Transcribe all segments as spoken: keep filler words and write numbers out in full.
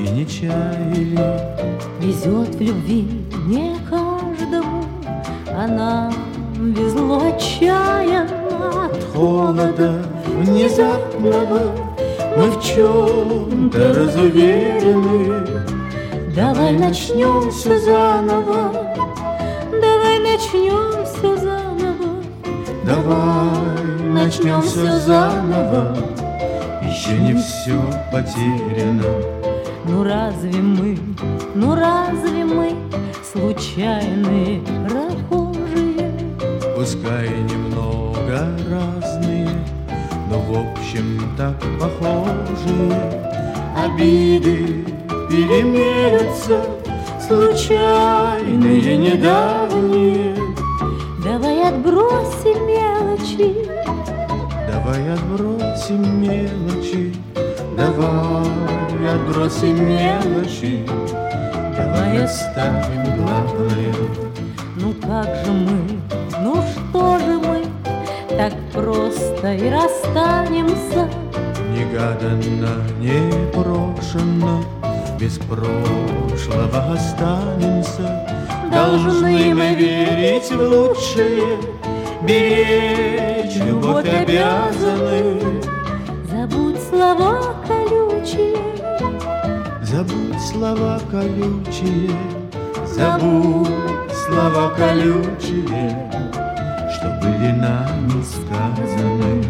и не чаяли. Везет в любви не каждому, а нам везло отчаянно. От холода внезапного мы в чем-то разуверены. Давай начнем все заново, давай начнем все заново, Давай начнем все заново, еще не все потеряно. Ну разве мы, ну разве мы случайные прохожие? Пускай немного разные, но в общем так похожие. Обиды перемелются, случайные, недавние. Давай отбросим мелочи, Давай отбросим мелочи, давай отбросим мелочи, давай оставим главное. ну как же мы, ну что же мы так просто и расстанемся? Негаданно, непрошенно, без прошлого останемся. Должны мы верить в лучшее, беречь любовь обязаны. Забудь слова колючие, Забудь слова колючие, забудь слова колючие, что были нами сказаны.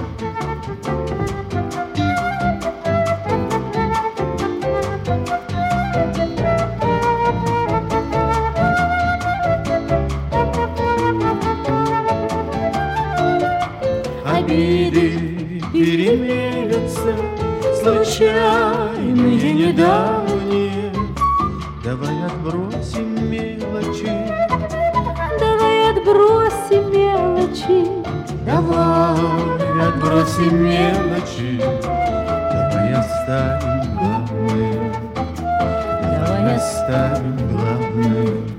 Обиды перемелятся, случайные, недавние. Давай отбросим мелочи, давай отбросим мелочи, давай отбросим мелочи, давай оставим главное, давай оставим главное.